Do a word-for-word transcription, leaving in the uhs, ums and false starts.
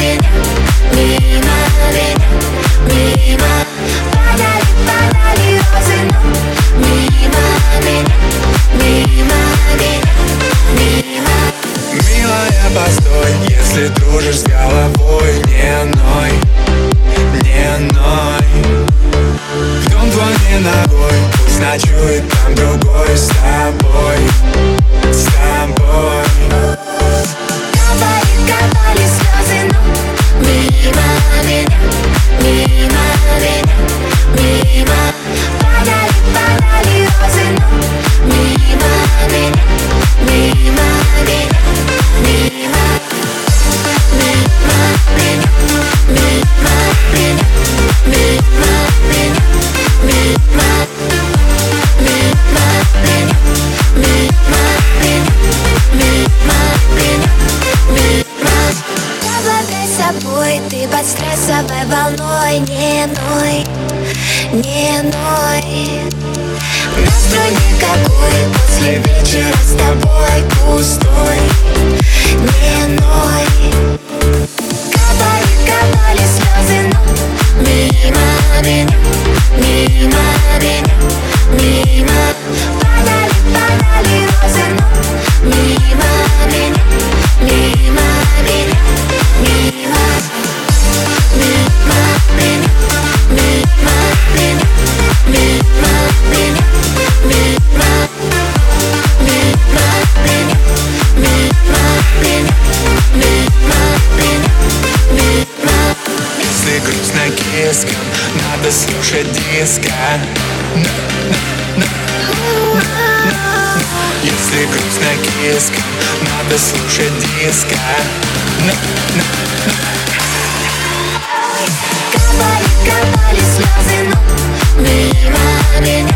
меня, мимо меня, мимо. Падали, падали розы, но мимо меня, мимо меня, мимо. Милая, постой, если дружишь с головой, не ной, не ной. В дом твой не ногой, пусть ночует там другой. С тобой, с тобой. Капали, капали слезы, но мимо меня, мимо меня, мимо. Падали, падали розы, но мимо меня, мимо меня, мимо. Мимо меня, мимо меня, мимо меня, мимо. Мимо меня, мимо меня, мимо меня, мимо. Обладай собой, ты под стрессовой волной. Не ной, не ной. Настрой никакой, после вечера с тобой пустой. Не ной. Капали, капали слезы, но мимо меня, мимо меня, мимо. Падали, падали розы, но мимо меня, мимо меня, мимо. Мимо меня, мимо меня, мимо меня, мимо. Мимо меня, мимо меня, мимо меня, мимо. Если грустно кискам, надо слушать диско. Если грустно кискам, надо слушать диско. Капали, капали слезы, но мимо меня,